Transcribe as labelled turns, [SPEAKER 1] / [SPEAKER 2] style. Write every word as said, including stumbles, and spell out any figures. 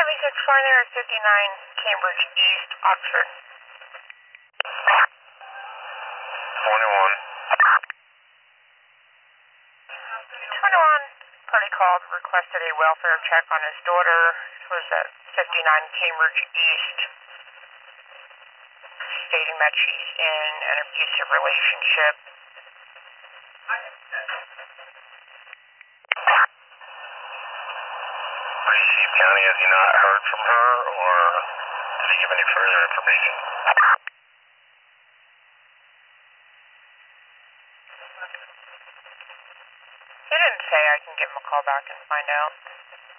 [SPEAKER 1] seventy-six four there at fifty-nine Cambridge East, Oxford.
[SPEAKER 2] twenty-one.
[SPEAKER 1] twenty-one, party called, requested a welfare check on his daughter. It was at fifty-nine Cambridge East, stating that she's in an abusive relationship.
[SPEAKER 2] Chief County, has he not heard from her, or did he give any further information?
[SPEAKER 1] He didn't say. I can give him a call back and find out.